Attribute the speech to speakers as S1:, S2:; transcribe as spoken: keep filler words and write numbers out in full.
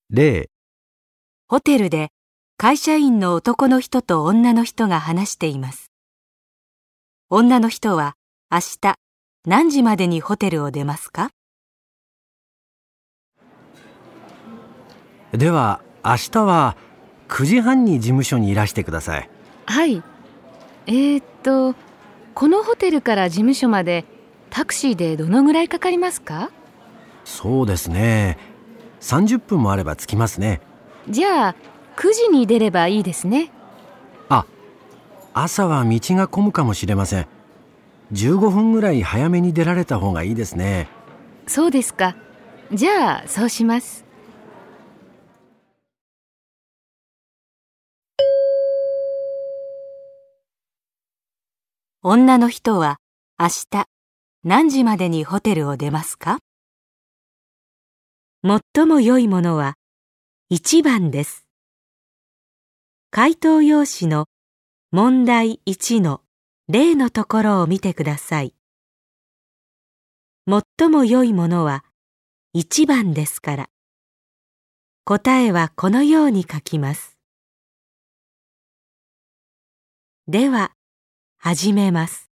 S1: 例、
S2: ホテルで会社員の男の人と女の人が話しています。女の人は明日何時までにホテルを出ますか？
S1: では明日はくじはんに事務所にいらしてください。
S3: はい。えーっと、このホテルから事務所までタクシーでどのぐらいかかりますか？
S1: そうですね。さんじゅっぷんもあれば着きますね。
S3: じゃあ、くじに出ればいいですね。
S1: あ、朝は道が混むかもしれません。じゅうごふんぐらい早めに出られた方がいいですね。
S3: そうですか。じゃあ、そうします。
S2: 女の人は明日何時までにホテルを出ますか？最も良いものはいちばんです。回答用紙の問題いちの例のところを見てください。最も良いものはいちばんですから、答えはこのように書きます。では、始めます。